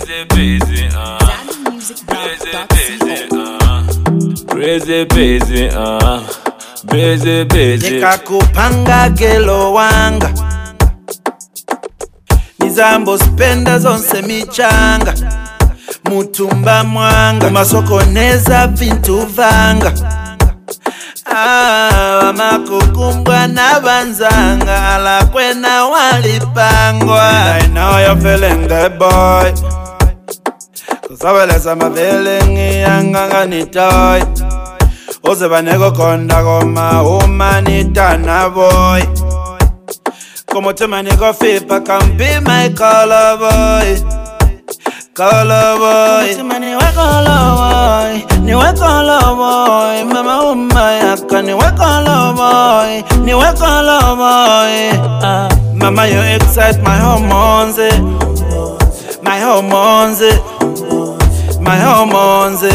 Busy, busy, Crazy, busy, busy, busy. Nikakupanga gelo wanga Nizambo spenda zonse michanga Mutumba mwanga Umasokoneza vintu vanga Wamakukumbwa na banzanga Ala kwena walipangwa I know you're feeling the boy Cause I will let some feeling Yanga ni toy Ose banego konda goma Umanita na boy Como te manego fipa Can be my color boy Color boy Niwe color boy Niwe color boy Mama umayaka Niwe color boy Niwe color boy Mama you excite my hormones My hormones My hormones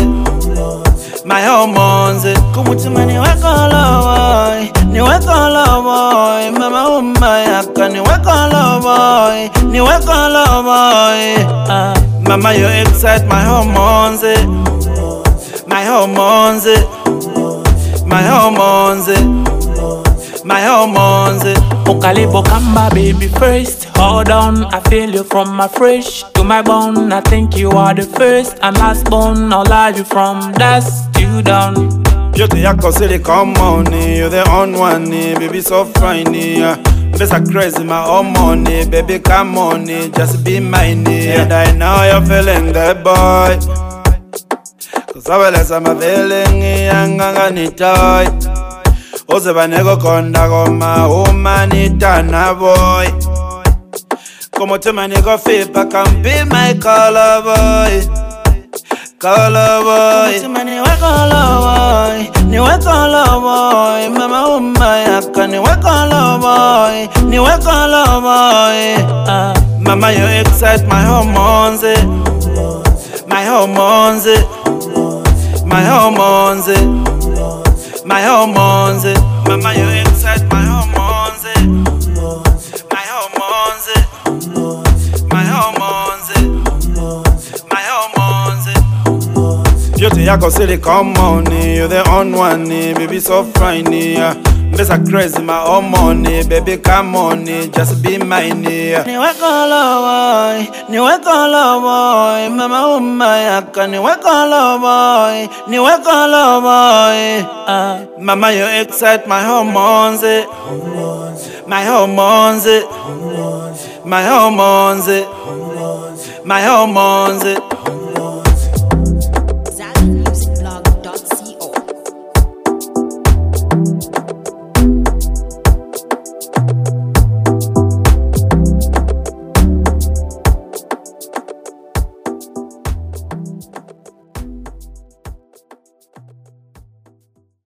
My hormones Kumutima niwe color boy Niwe color boy Mama umayaka Niwe color boy Niwe color boy Mama you excite my hormones My hormones My hormones My hormones Ukalipo kamba baby first. Hold on, I feel you from my fresh to my bone. I think you are the first and last bone. I'll love you from dust to dawn. Beauty yako silicone money. You're the only one, baby so fine. Besa crazy my own money. Baby come on, just be mine. And I know you're feeling the boy Cause I will let some feeling Yanga ni toy Ose banego konda goma Umanita na boy Como te manego fipa Can be my color boy Color boy Niwe color boy Niwe color boy Mama umayaka Niwe color boy Niwe color boy Mama you excite my hormones My hormones My hormones My hormones Mama you excite my hormones My hormones My hormones My hormones Beauty yako silicone money. You're the only one, baby so fine. Besa crazy my own money. Baby come on, just be mine. Niwe color boy Niwe color boy Mama umayaka Niwe color boy Niwe color boy Mama you excite my hormones My hormones My hormones My hormones